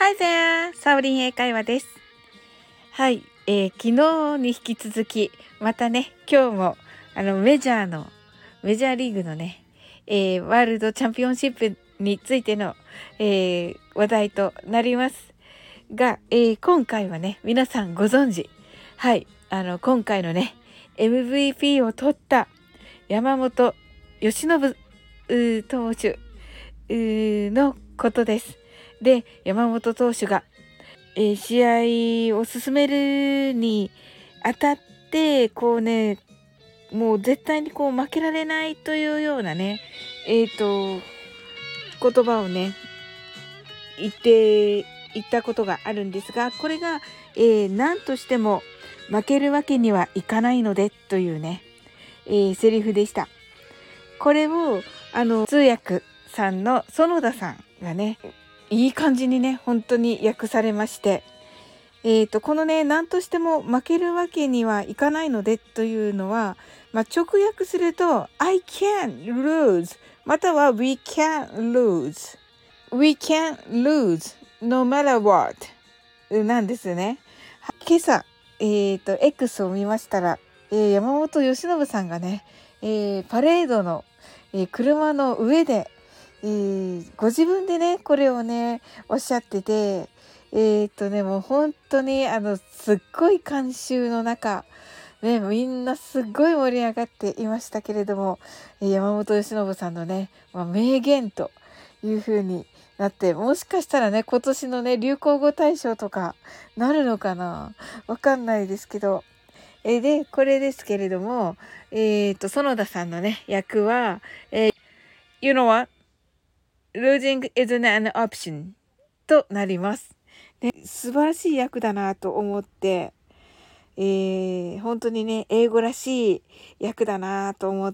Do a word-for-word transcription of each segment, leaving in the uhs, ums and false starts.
Hi there! サオリン英会話です。はい、えー、昨日に引き続き、またね、今日もあのメジャーの、メジャーリーグのね、えー、ワールドチャンピオンシップについての、えー、話題となりますが、えー、今回はね、皆さんご存知、はい、あの、今回のね、エムブイピー を取った山本由伸投手のことです。で、山本投手が、えー、試合を進めるにあたって、こうね、もう絶対にこう負けられないというようなね、えっと、言葉をね、言って、言ったことがあるんですが、これが、えー、何としても負けるわけにはいかないのでというね、えー、セリフでした。これを、あの、通訳さんの園田さんがね、いい感じにね、本当に訳されまして、えーと、このね、何としても負けるわけにはいかないのでというのは、まあ、直訳すると、I can't lose または We can't lose We can't lose no matter what なんですね。今朝、えーと、X を見ましたら、えー、山本由伸さんがね、えー、パレードの、えー、車の上で、えー、ご自分でね、これをね、おっしゃってて、えー、っとね、もう本当に、あの、すっごい観衆の中、ね、みんなすっごい盛り上がっていましたけれども、山本由伸さんのね、まあ、名言という風になって、もしかしたらね、今年のね、流行語大賞とかなるのかな？わかんないですけど、えで、これですけれども、えっと、園田さんのね、役は、えー、You know what? Losing isn't an option となります。ね、素晴らしい役だなと思って、えー、本当にね、英語らしい役だなと思って、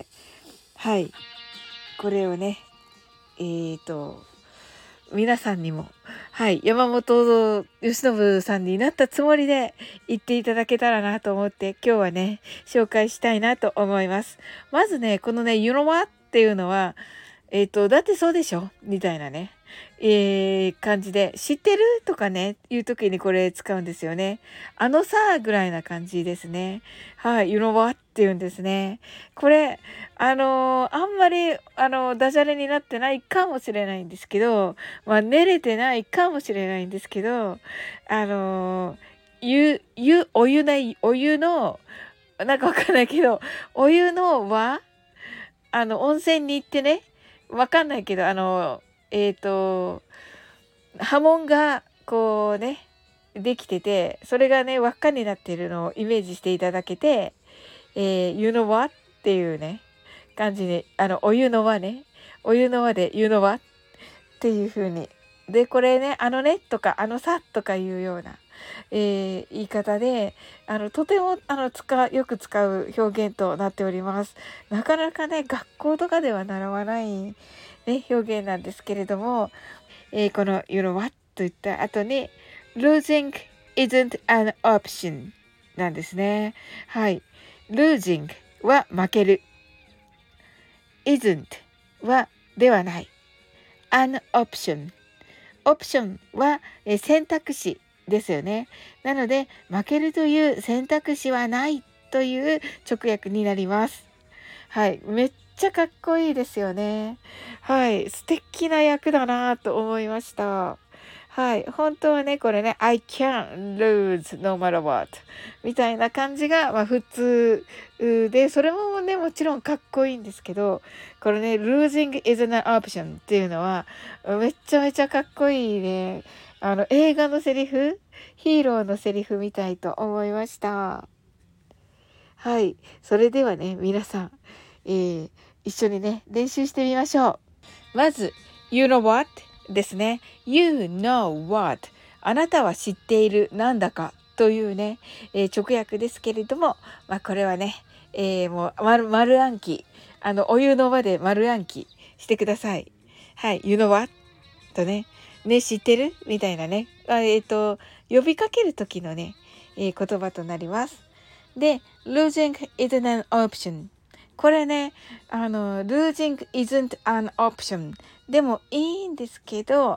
はい、これをね、えーと、皆さんにも、はい、山本由伸さんになったつもりで言っていただけたらなと思って、今日はね、紹介したいなと思います。まずね、このね、You know what? っていうのは、えっと、だってそうでしょみたいなね、えー、感じで、知ってるとかね、いう時にこれ使うんですよね。あのさ、ぐらいな感じですね。はい、You know what? って言うんですね。これ、あのー、あんまり、あのー、ダジャレになってないかもしれないんですけど、まあ、練れてないかもしれないんですけど、あのー、湯、湯、お湯ない、お湯の、なんかわかんないけど、お湯の輪あの、温泉に行ってね、わかんないけど、あの、えっと、波紋が、こうね、できてて、それがね、輪っかになってるのをイメージしていただけて、えー、湯の輪っていうね、感じで、あの、お湯の輪ね、お湯の輪で湯の輪っていう風に。で、これね、あのねとか、あのさとかいうような、えー、言い方で、あの、とても、あの、使う、よく使う表現となっております。なかなかね、学校とかでは習わない、ね、表現なんですけれども、えー、この You know what? と言った後に Losing isn't an option なんですね。はい。Losing は負ける。isn't はではない。an option。オプションは選択肢ですよね。なので、負けるという選択肢はないという直訳になります。はい。めっちゃかっこいいですよね。はい。素敵な役だなと思いました。はい。本当はね、これね、I can't lose no matter what みたいな感じが、まあ、普通で、それもね、もちろんかっこいいんですけど、これね、losing is an option っていうのは、めっちゃめちゃかっこいいね。あの、映画のセリフ、ヒーローのセリフみたいと思いました。はい。それではね、皆さん、えー、一緒にね、練習してみましょう。まず、You know what? ですね。You know what? あなたは知っているなんだかというね、えー、直訳ですけれども、まあこれはね、えー、もう丸、丸暗記。あの、お湯の場で丸暗記してください。はい。You know what? とね、ね、知ってるみたいなね。あえっと、呼びかける時のね、えー、言葉となります。で、losing isn't an option。これね、あの、losing isn't an option でもいいんですけど、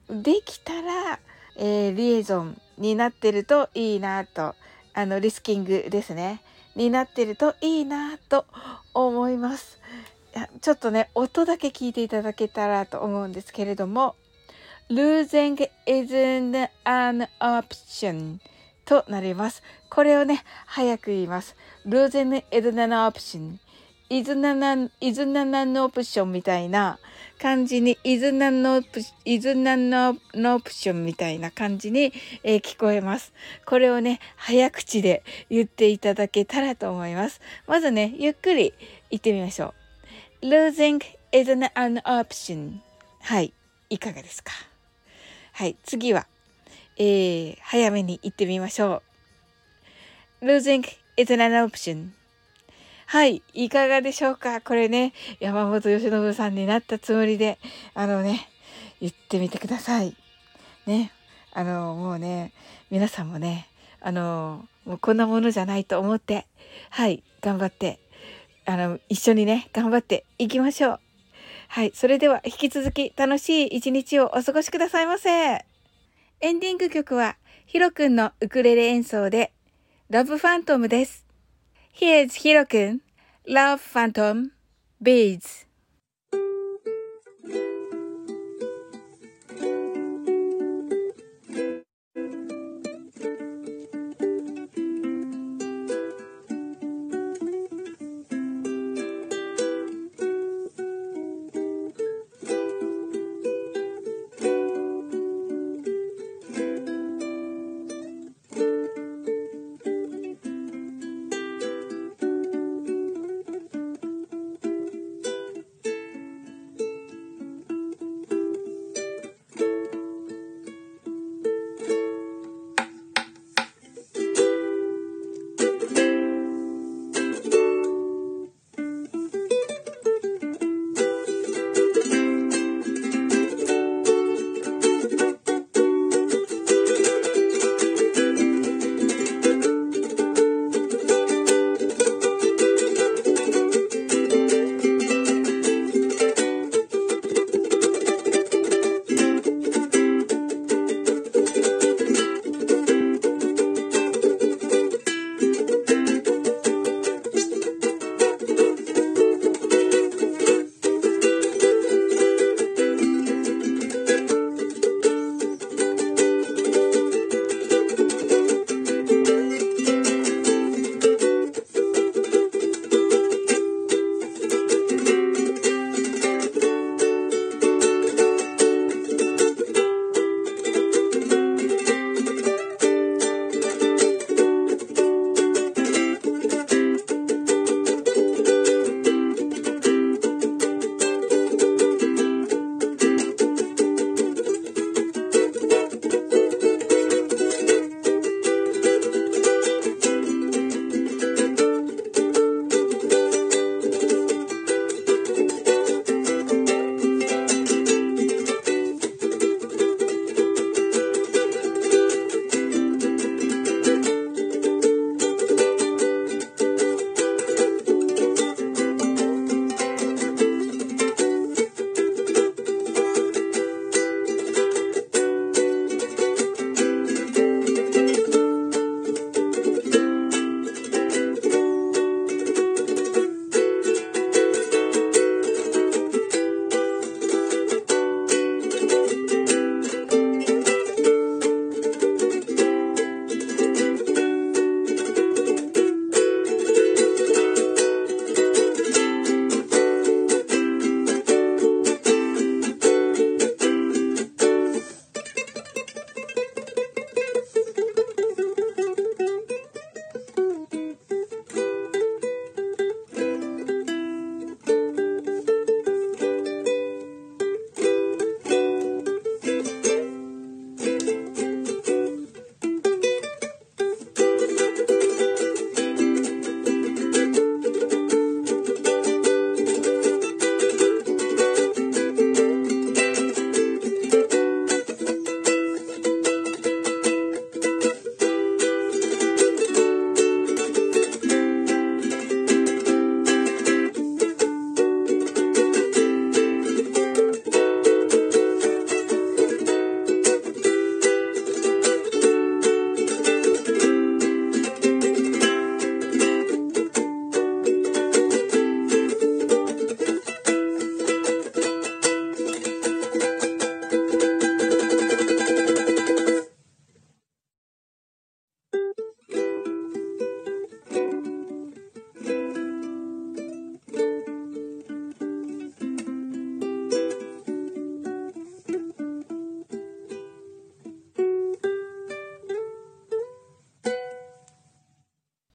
できたら、えー、リエゾンになってるといいなと、あのリスキングですねになってるといいなと思います。ちょっとね音だけ聞いていただけたらと思うんですけれども、 Losing isn't an option となります。これをね早く言います。 Losing isn't an option is not is not an option みたいな感じに is not an is not an option みたいな感じに、えー、聞こえます。これをね早口で言っていただけたらと思います。まずねゆっくり言ってみましょう。 Losing isn't an option。 はい、いかがですか？はい、次は、えー、早めに言ってみましょう。 Losing isn't an option。はい、いかがでしょうか？これね、山本由伸さんになったつもりで、あのね、言ってみてください。ね、あの、もうね、皆さんもね、あの、もうこんなものじゃないと思って、はい、頑張って、あの、一緒にね、頑張っていきましょう。はい、それでは引き続き楽しい一日をお過ごしくださいませ。エンディング曲は、ヒロくんのウクレレ演奏で、Love Phantom です。Here's ヒロくん、Love Phantom, Beats。